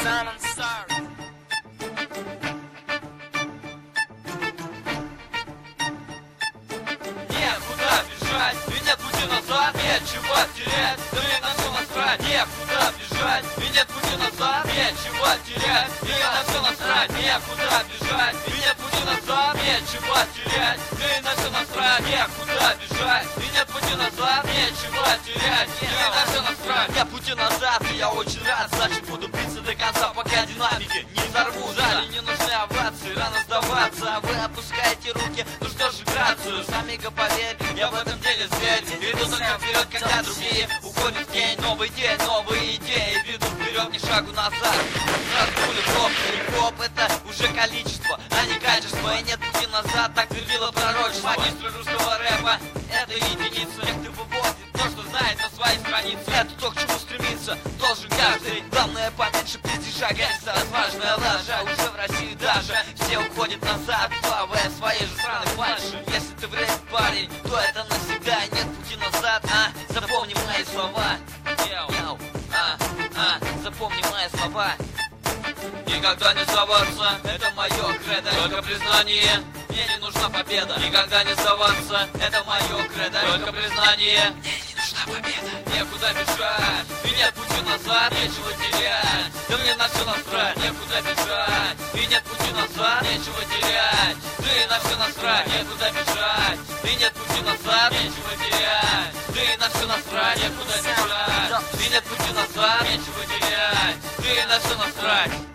Simon Sorry. Некуда бежать, и нет пути назад, нечего терять, да и на все насрать. Некуда бежать, и нет пути назад, нечего терять, и на все насрать. Некуда бежать, и нет пути назад, нечего терять, да и на все насрать. Некуда бежать, и нет пути назад, нечего терять, и на все насрать. Нет пути назад, и я очень рад, значит буду биться до конца, пока динамики не взорву. Далее не нужны овации, рано сдаваться, а вы опускаете руки, ну что же грацию, сами-ка поверь, я в этом деле зверь. Иду только вперед, когда другие уходят в тень. Новый день, новые идеи, ведут вперед, ни шагу назад. Сразу пуля в лоб, хип-хоп это уже количество, а не качество. И нет пути назад, так твердило пророчество. Магистры русского рэпа, это единица. Тех, кто выводит то, что знает на своей странице. Это то, к чему стремится, должен каждый. Главное поменьше пиздежа, гангста, отважная лажа. Уже в России даже все уходят назад, плавая в своей же страны фальши. Если ты в рэпе парень, то это навсегда, нет пути назад, запомни мои слова. Запомни мои слова. Никогда не сдаваться, это мое кредо. Только признание, мне не нужна победа. Никогда не сдаваться, это мое кредо. Только признание, мне не нужна победа. Некуда бежать, и нет пути назад, нечего терять, да мне на все насрать. Некуда бежать, и нет пути назад, нечего терять, да и на все насрать. Некуда бежать, и нет пути назад, нечего терять, да и на все насрать. Некуда бежать, и нет пути назад, нечего терять, да и на все насрать.